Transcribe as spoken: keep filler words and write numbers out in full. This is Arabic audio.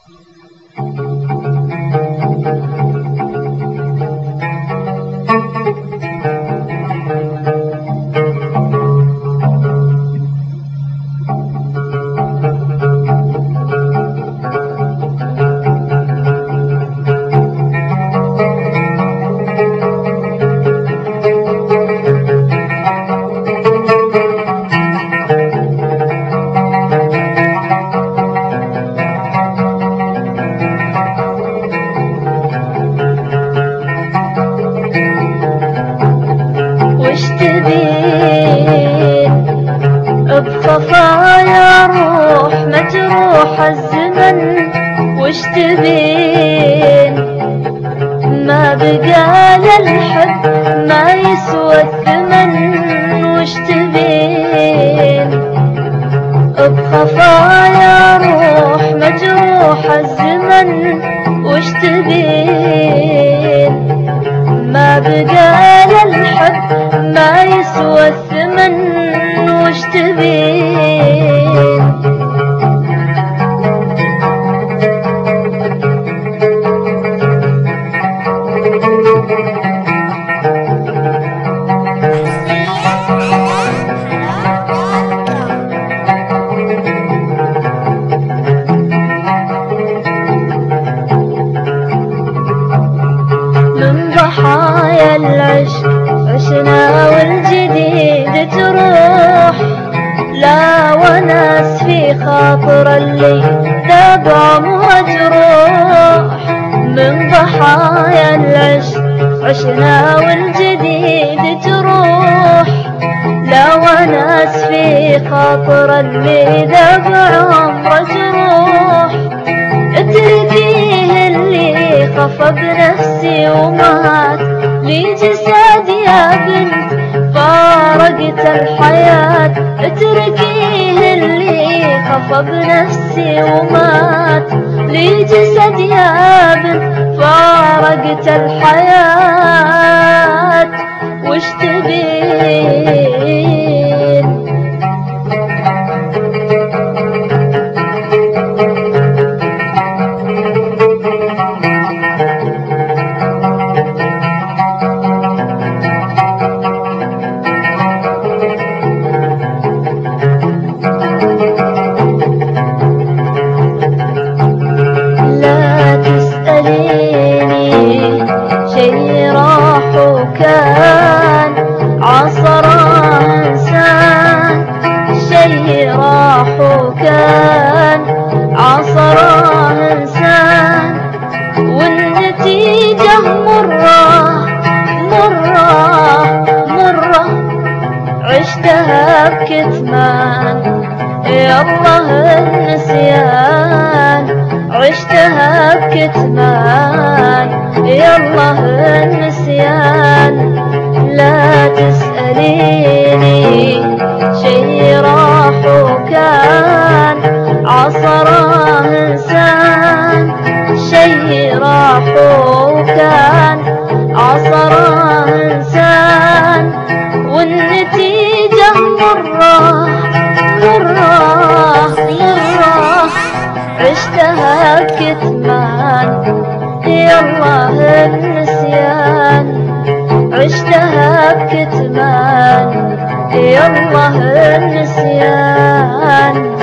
بخفايا روح مجروح الزمن، وش تبين؟ ما بقى للحب ما يسوى الثمن، وش تبين؟ بخفايا روح مجروح الزمن، وش تبين؟ ما بقى للحب ما يسوى الثمن، وش تبين؟ من ضحايا العشق عشنا والجديد تروح، لا وناس في خاطر اللي ذاب عمره جروح. من ضحايا العشق عشنا والجديد تروح، لا وناس في خاطر اللي ذاب عمره جروح. اتركيه اللي خفى بنفسي ومات لي جسد يا بنت فارقت الحياة. اتركيه اللي خفى بنفسي ومات لي جسد يا بنت فارقت الحياة، وش تبين؟ كان عصره إنسان شي راح وكان عصره إنسان، والنتيجة مرة مرة مرة عشتها بكتمان. يالله النسيان عشتها بكتمان، يالله النسيان. لا تسأليني شي راح وكان عصره إنسان شي راح وكان عصره إنسان، والنتيجة مرة مرة مرة عشتها بكتمان. يالله النسيان عشتها بكتمان، يالله النسيان.